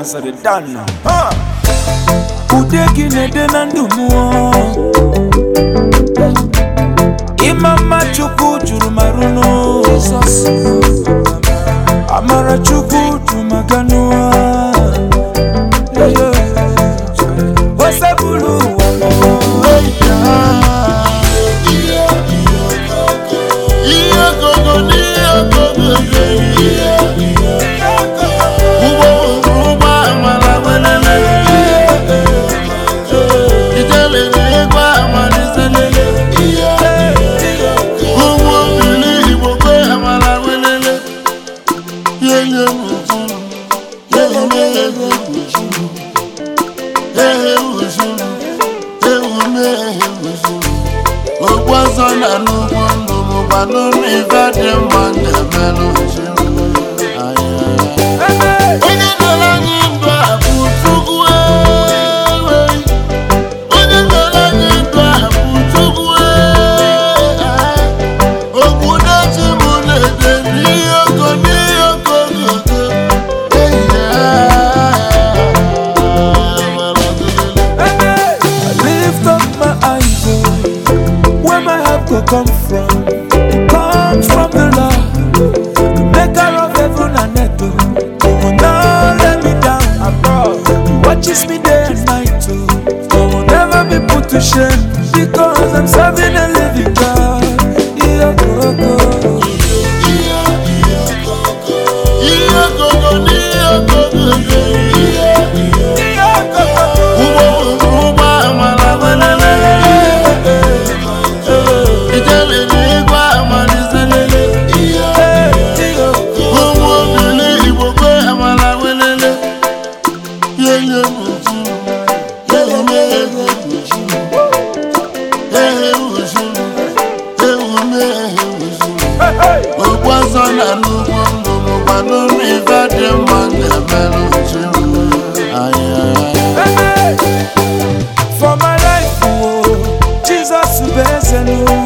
dance, they done now. Udegi nede nandumo Imama chuku juru maruno Jesus Amara chuku tumaganua Wasabulu come from? It comes from the Lord, the maker of heaven and earth. He will not let me down. He watches me day and night too. I will never be put to shame because I'm serving a living God. For my life, oh, Jesus,